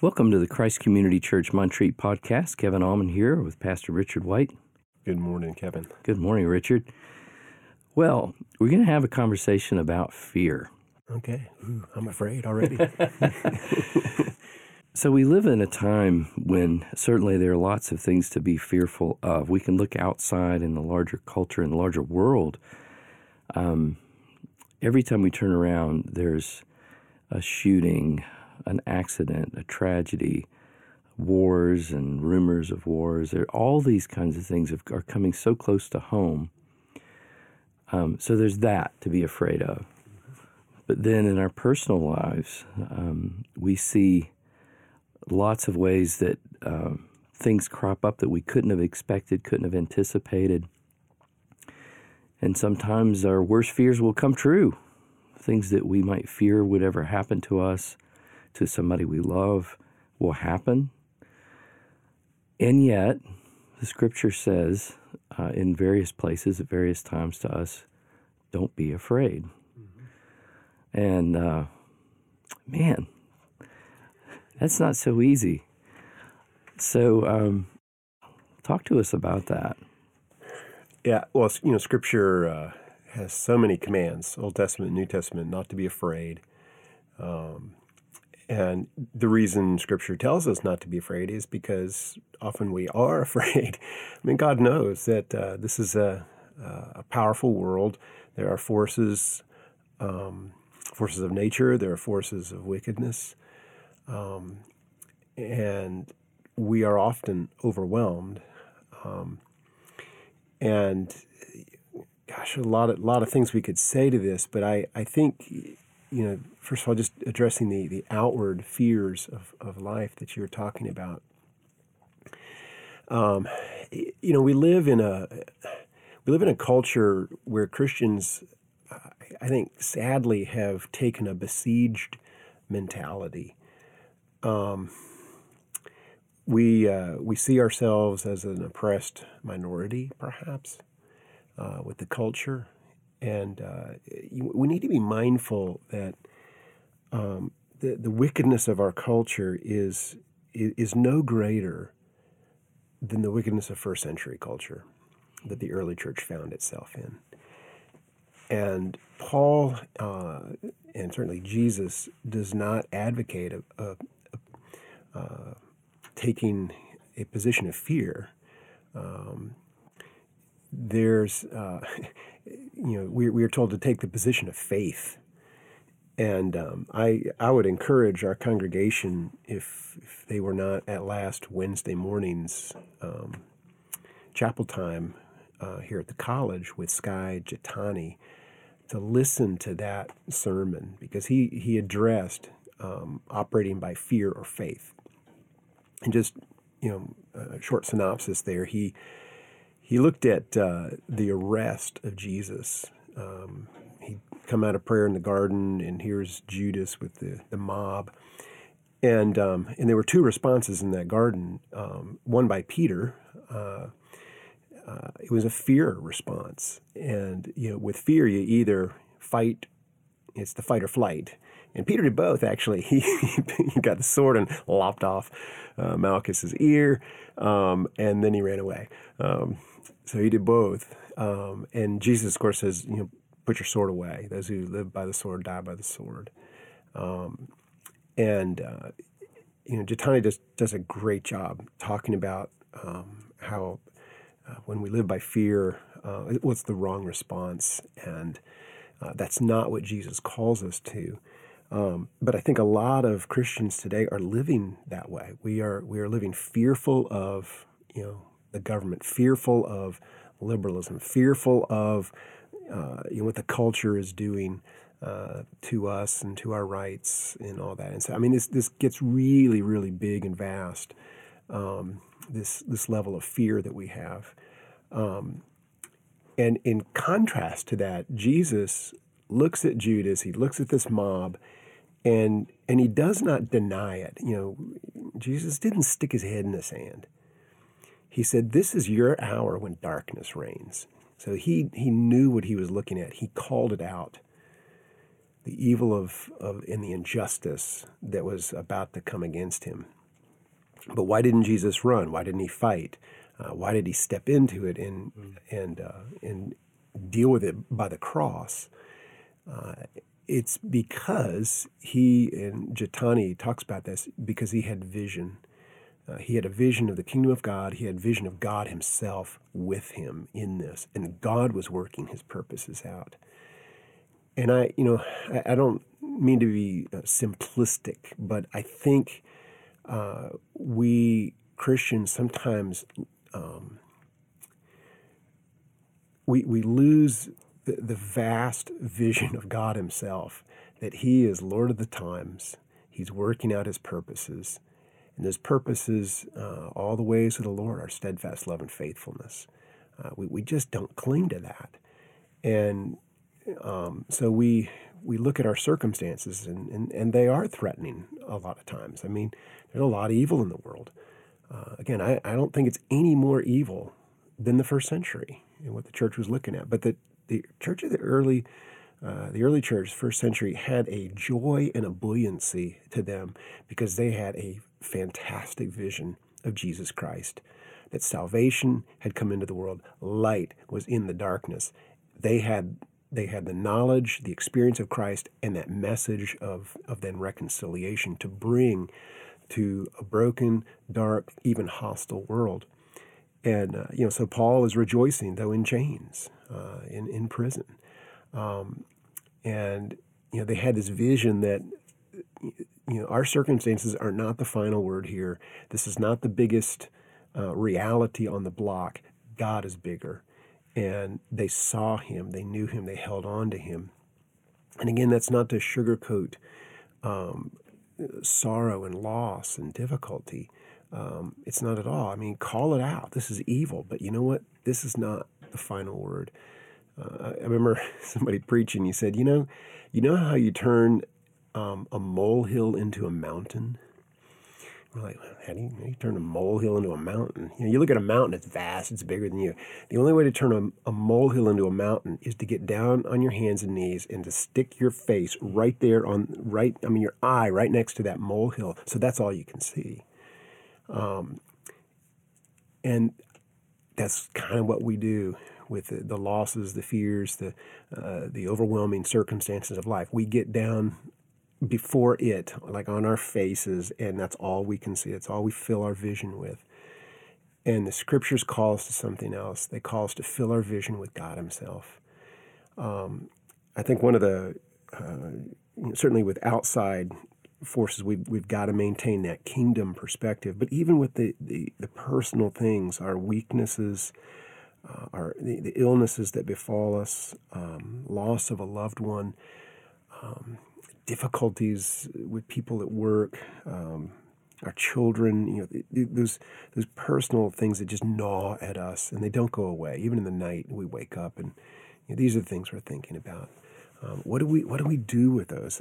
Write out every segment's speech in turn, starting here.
Welcome to the Christ Community Church Montreat podcast. Kevin Allman here with Pastor Richard White. Good morning, Kevin. Good morning, Richard. Well, we're going to have a conversation about fear. Okay. Ooh, I'm afraid already. So we live in a time when certainly there are lots of things to be fearful of. We can look outside in the larger culture, in the larger world. Every time we turn around, there's a shooting, an accident, a tragedy, wars and rumors of wars. All these kinds of things are coming so close to home. So there's that to be afraid of. But then in our personal lives, we see lots of ways that things crop up that we couldn't have expected, couldn't have anticipated. And sometimes our worst fears will come true. Things that we might fear would ever happen to us, to somebody we love, will happen. And yet, the Scripture says in various places at various times to us, don't be afraid. Mm-hmm. And man, that's not so easy. So talk to us about that. Yeah, well, Scripture has so many commands, Old Testament, New Testament, not to be afraid. And the reason Scripture tells us not to be afraid is because often we are afraid. I mean, God knows that this is a powerful world. There are forces of nature. There are forces of wickedness. And we are often overwhelmed. And gosh, a lot of things we could say to this, but I think, first of all, just addressing the outward fears of life that you were talking about. We live in a culture where Christians, I think, sadly have taken a besieged mentality. We see ourselves as an oppressed minority, perhaps, with the culture. And we need to be mindful that the wickedness of our culture is no greater than the wickedness of first century culture that the early church found itself in. And Paul, and certainly Jesus, does not advocate taking a position of fear. We are told to take the position of faith. And I would encourage our congregation, if they were not at last Wednesday mornings, chapel time here at the college with Sky Jitani, to listen to that sermon, because he addressed operating by fear or faith. And just, a short synopsis there, he looked at the arrest of Jesus. He'd come out of prayer in the garden, and here's Judas with the mob. And there were two responses in that garden, one by Peter. It was a fear response. And, with fear, you either fight, it's the fight or flight. And Peter did both, actually. He got the sword and lopped off Malchus's ear, and then he ran away. So he did both. And Jesus, of course, says, put your sword away. Those who live by the sword die by the sword. Jitani does a great job talking about how when we live by fear, what's the wrong response, and that's not what Jesus calls us to. But I think a lot of Christians today are living that way. We are living fearful of the government, fearful of liberalism, fearful of what the culture is doing to us and to our rights and all that. And so, this gets really, really big and vast. This level of fear that we have, and in contrast to that, Jesus looks at Judas. He looks at this mob. And he does not deny it. Jesus didn't stick his head in the sand. He said, this is your hour when darkness reigns. So he knew what he was looking at. He called it out. the evil of and the injustice that was about to come against him. But why didn't Jesus run? Why didn't he fight? Why did he step into it and deal with it by the cross? It's because and Jatani talks about this, because he had vision. He had a vision of the kingdom of God. He had vision of God himself with him in this. And God was working his purposes out. And I don't mean to be simplistic, but I think we Christians sometimes we lose the vast vision of God himself, that he is Lord of the times. He's working out his purposes. And those purposes, all the ways of the Lord are steadfast love and faithfulness. We just don't cling to that. And so we look at our circumstances, and they are threatening a lot of times. I mean, there's a lot of evil in the world. Again, I don't think it's any more evil than the first century and what the church was looking at. But the church of the early church, first century, had a joy and a buoyancy to them because they had a fantastic vision of Jesus Christ, that salvation had come into the world, light was in the darkness. They had the knowledge, the experience of Christ, and that message of then reconciliation to bring to a broken, dark, even hostile world. And so Paul is rejoicing, though in chains, in prison, and they had this vision that our circumstances are not the final word here. This is not the biggest reality on the block. God is bigger. And they saw him, they knew him, they held on to him. And again, that's not to sugarcoat sorrow and loss and difficulty. It's not at all. I mean, call it out. This is evil. But you know what? This is not the final word. I remember somebody preaching, he said, you know how you turn a molehill into a mountain? We're like, how do you turn a molehill into a mountain? You look at a mountain, it's vast, it's bigger than you. The only way to turn a molehill into a mountain is to get down on your hands and knees and to stick your face right there your eye right next to that molehill. So that's all you can see. And that's kind of what we do with the losses, the fears, the overwhelming circumstances of life. We get down before it, like on our faces, and that's all we can see. It's all we fill our vision with. And the scriptures call us to something else. They call us to fill our vision with God himself. I think one of the, certainly with outside forces, we've got to maintain that kingdom perspective. But even with the personal things, our weaknesses, the illnesses that befall us, loss of a loved one, difficulties with people at work, our children, those personal things that just gnaw at us, and they don't go away. Even in the night, we wake up, and these are the things we're thinking about. What do we do with those?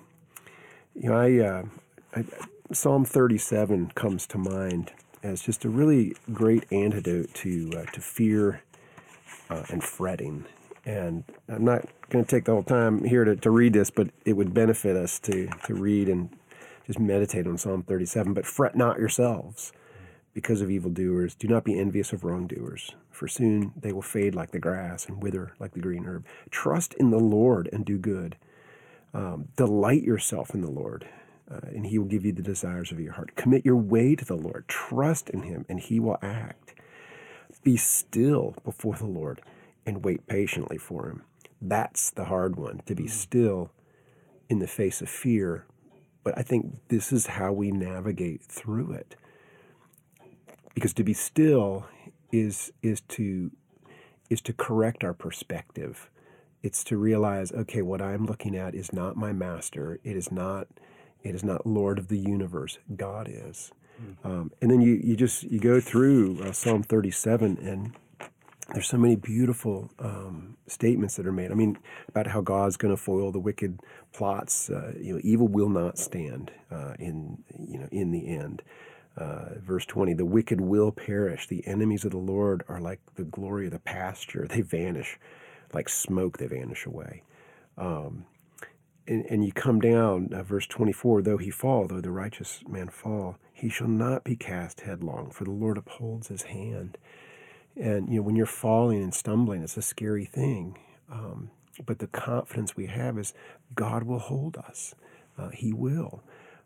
Psalm 37 comes to mind as just a really great antidote to fear and fretting. And I'm not going to take the whole time here to read this, but it would benefit us to read and just meditate on Psalm 37. But fret not yourselves because of evildoers. Do not be envious of wrongdoers, for soon they will fade like the grass and wither like the green herb. Trust in the Lord and do good. Delight yourself in the Lord, and he will give you the desires of your heart. Commit your way to the Lord. Trust in him, and he will act. Be still before the Lord and wait patiently for him. That's the hard one, to be still in the face of fear. But I think this is how we navigate through it. Because to be still is to correct our perspective. It's to realize, okay, what I'm looking at is not my master. It is not Lord of the universe. God is. And then you go through Psalm 37, and there's so many beautiful statements that are made. I mean, about how God's going to foil the wicked plots. Evil will not stand in the end. Verse 20: the wicked will perish. The enemies of the Lord are like the glory of the pasture. They vanish like smoke. They vanish away. And you come down, verse 24, though the righteous man fall, he shall not be cast headlong, for the Lord upholds his hand. And, when you're falling and stumbling, it's a scary thing. But the confidence we have is God will hold us. He will.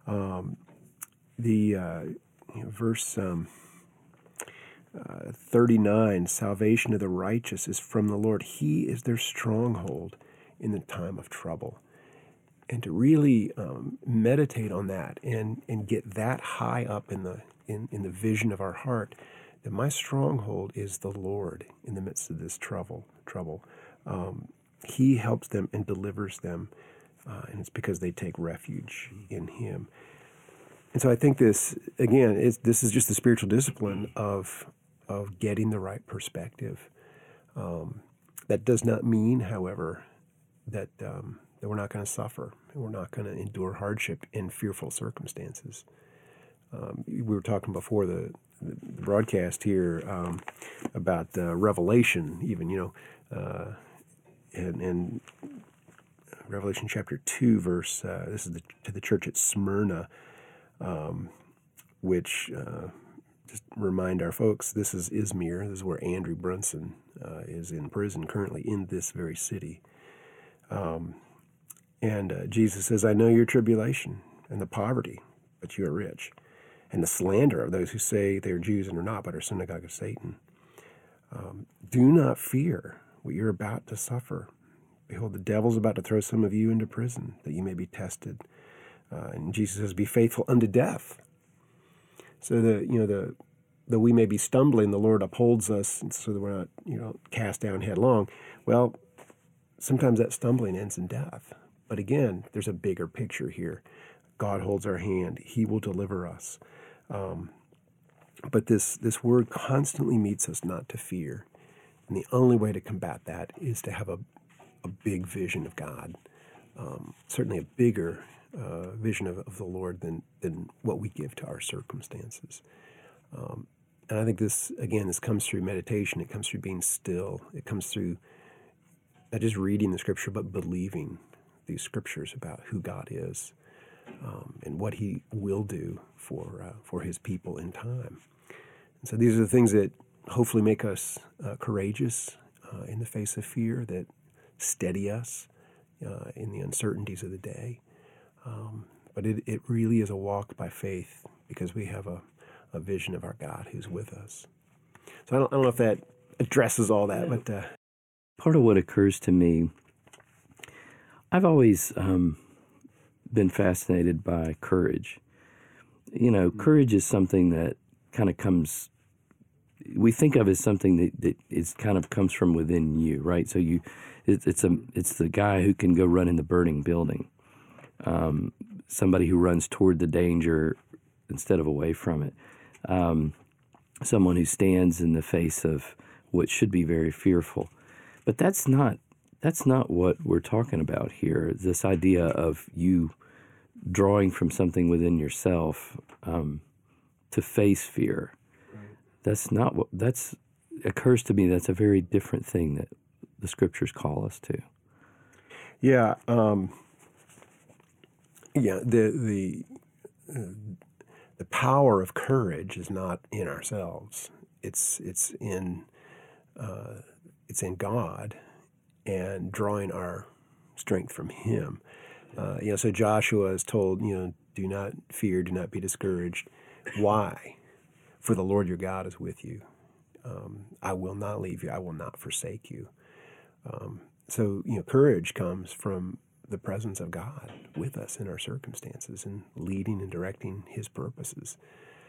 Verse 39, salvation of the righteous is from the Lord. He is their stronghold in the time of trouble. And to really meditate on that and get that high up in the vision of our heart, that my stronghold is the Lord in the midst of this trouble. He helps them and delivers them, and it's because they take refuge in Him. And so I think this, again, this is just the spiritual discipline of getting the right perspective. That does not mean, however, that we're not going to suffer and we're not going to endure hardship in fearful circumstances. We were talking before the broadcast here about Revelation, even, and Revelation chapter 2, verse, this is to the church at Smyrna, which, just remind our folks, this is Izmir. This is where Andrew Brunson is in prison currently in this very city. And Jesus says, I know your tribulation and the poverty, but you are rich, and the slander of those who say they are Jews and are not, but are synagogue of Satan. Do not fear what you're about to suffer. Behold, the devil's about to throw some of you into prison, that you may be tested. And Jesus says, be faithful unto death. So though we may be stumbling, the Lord upholds us so that we're not, cast down headlong. Well, sometimes that stumbling ends in death. But again, there's a bigger picture here. God holds our hand. He will deliver us. But this word constantly meets us not to fear. And the only way to combat that is to have a big vision of God. Certainly a bigger vision of the Lord than what we give to our circumstances. And I think this comes through meditation. It comes through being still. It comes through not just reading the Scripture, but believing these Scriptures about who God is and what He will do for His people in time. And so these are the things that hopefully make us courageous in the face of fear, that steady us in the uncertainties of the day. But it really is a walk by faith because we have a vision of our God who's with us. So I don't know if that addresses all that, but part of what occurs to me, I've always been fascinated by courage. Courage is something that kind of we think of as something that is kind of comes from within you, right? So it's the guy who can go run in the burning building. Somebody who runs toward the danger instead of away from it. Someone who stands in the face of what should be very fearful. But that's not what we're talking about here. This idea of you drawing from something within yourself to face fear. That's not what occurs to me. That's a very different thing that the Scriptures call us to. Yeah. The power of courage is not in ourselves. It's in God and drawing our strength from Him. So Joshua is told, do not fear, do not be discouraged. Why? For the Lord your God is with you. I will not leave you. I will not forsake you. So courage comes from the presence of God with us in our circumstances and leading and directing His purposes.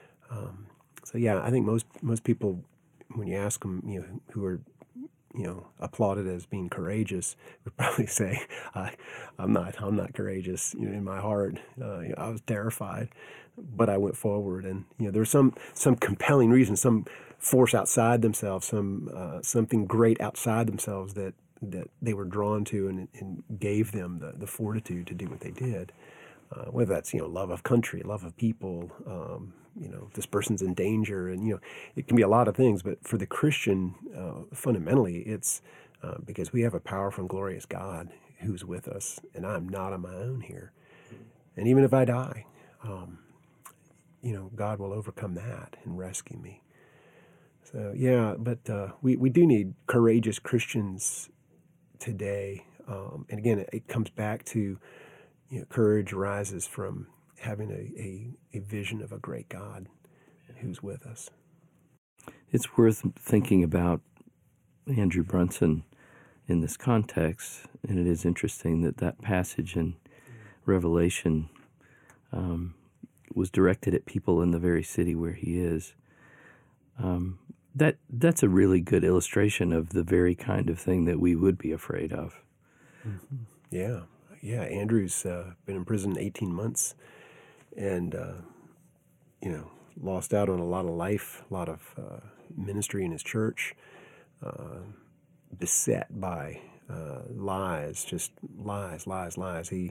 I think most people, when you ask them, who are applauded as being courageous, would probably say, I'm not courageous. In my heart, I was terrified, but I went forward, and there was some compelling reason, some force outside themselves, something great outside themselves that they were drawn to and gave them the fortitude to do what they did. Whether that's love of country, love of people, this person's in danger, and it can be a lot of things. But for the Christian, fundamentally, it's because we have a powerful and glorious God who's with us, and I'm not on my own here. And even if I die, God will overcome that and rescue me. So, yeah, but we do need courageous Christians today. And again, it comes back to, courage rises from having a vision of a great God who's with us. It's worth thinking about Andrew Brunson in this context, and it is interesting that passage in Revelation was directed at people in the very city where he is. That's a really good illustration of the very kind of thing that we would be afraid of. Mm-hmm. Yeah. Andrew's been in prison 18 months, and lost out on a lot of life, a lot of ministry in his church, beset by lies, just lies. He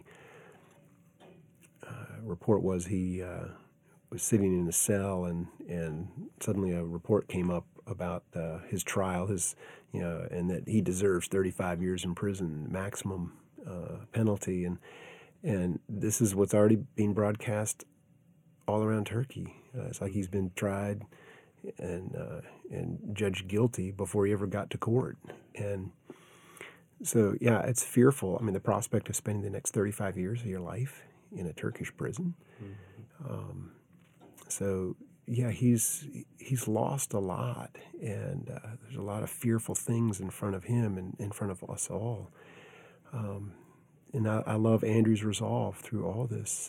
report was he was sitting in a cell, and suddenly a report came up about his trial, and that he deserves 35 years in prison, maximum penalty, and this is what's already being broadcast all around Turkey. It's like he's been tried and judged guilty before he ever got to court, and so it's fearful. I mean, the prospect of spending the next 35 years of your life in a Turkish prison. Mm-hmm. He's lost a lot, and there's a lot of fearful things in front of him and in front of us all. And I love Andrew's resolve through all this.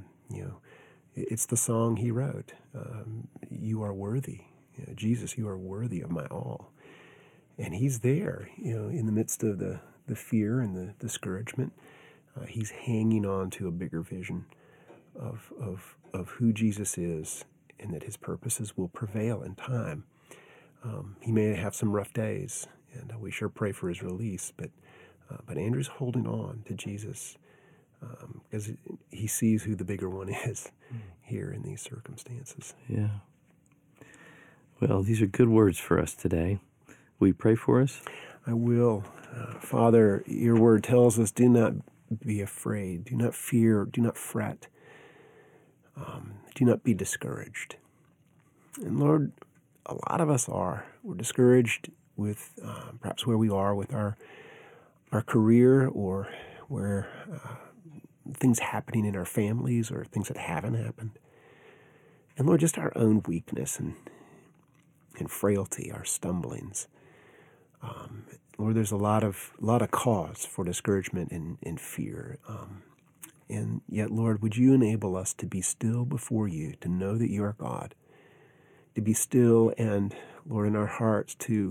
It's the song he wrote. You are worthy, Jesus. You are worthy of my all, and he's there. In the midst of the fear and the discouragement, he's hanging on to a bigger vision of who Jesus is, and that his purposes will prevail in time. He may have some rough days, and we sure pray for his release, but Andrew's holding on to Jesus because he sees who the bigger one is here in these circumstances. Yeah. Well, these are good words for us today. Will you pray for us? I will. Father, your word tells us, do not be afraid, do not fear, do not fret, do not be discouraged. And Lord, a lot of us are. We're discouraged with perhaps where we are with our career, or where things happening in our families, or things that haven't happened. And Lord, just our own weakness and frailty, our stumblings. Lord, there's a lot of cause for discouragement and fear. And yet, Lord, would you enable us to be still before you, to know that you are God, to be still, and Lord, in our hearts to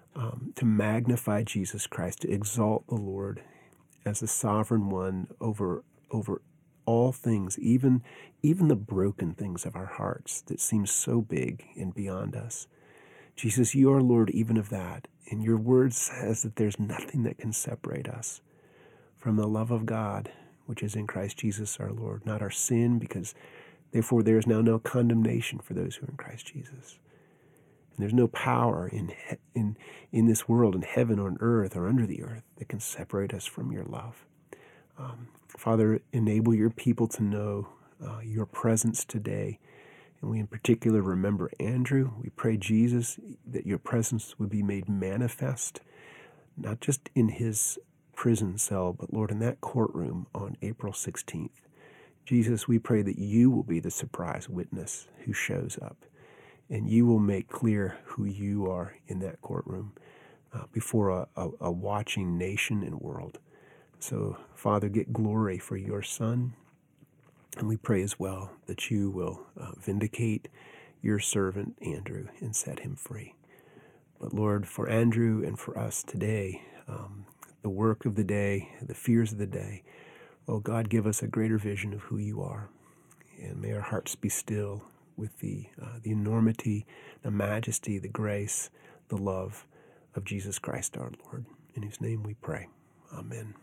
magnify Jesus Christ, to exalt the Lord as the sovereign one over all things, even the broken things of our hearts that seem so big and beyond us. Jesus, you are Lord even of that. And your word says that there's nothing that can separate us from the love of God, which is in Christ Jesus our Lord, not our sin, because therefore there is now no condemnation for those who are in Christ Jesus. And there's no power in this world, in heaven or on earth or under the earth, that can separate us from your love. Father, enable your people to know your presence today. And we in particular remember Andrew. We pray, Jesus, that your presence would be made manifest, not just in his prison cell, but Lord, in that courtroom on April 16th. Jesus, we pray that you will be the surprise witness who shows up, and you will make clear who you are in that courtroom before a watching nation and world. So, Father, get glory for your Son. And we pray as well that you will vindicate your servant Andrew and set him free. But Lord, for Andrew and for us today, the work of the day, the fears of the day, oh God, give us a greater vision of who you are. And may our hearts be still with the enormity, the majesty, the grace, the love of Jesus Christ our Lord. In whose name we pray. Amen.